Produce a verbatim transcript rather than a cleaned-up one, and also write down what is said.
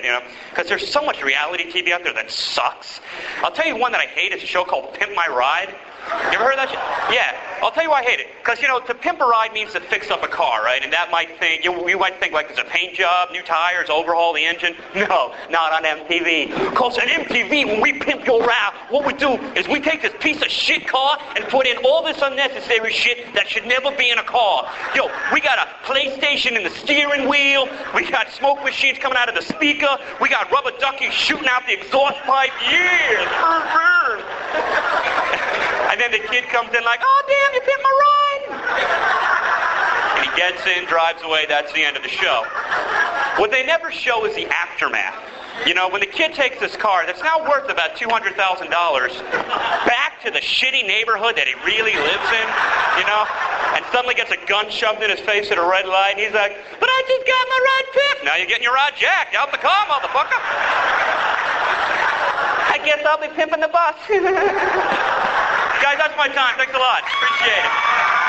it, you know, because there's so much reality T V out there that sucks. I'll tell you one that I hate. It's a show called Pimp My Ride. You ever heard of that shit? Yeah. I'll tell you why I hate it. Because, you know, to pimp a ride means to fix up a car, right? And that might think, you, you might think like it's a paint job, new tires, overhaul the engine. No, not on M T V. Because on M T V, when we pimp your ride, what we do is we take this piece of shit car and put in all this unnecessary shit that should never be in a car. Yo, we got a PlayStation in the steering wheel. We got smoke machines coming out of the speaker. We got rubber duckies shooting out the exhaust pipe. Yeah! Burn, burn. And then the kid comes in like, oh, damn, you pimped my ride. And he gets in, drives away. That's the end of the show. What they never show is the aftermath. You know, when the kid takes this car that's now worth about two hundred thousand dollars back to the shitty neighborhood that he really lives in, you know, and suddenly gets a gun shoved in his face at a red light, and he's like, but I just got my ride pimped. Now you're getting your ride jacked. Out the car, motherfucker. I guess I'll be pimping the bus. Guys, that's my time. Thanks a lot. Appreciate it.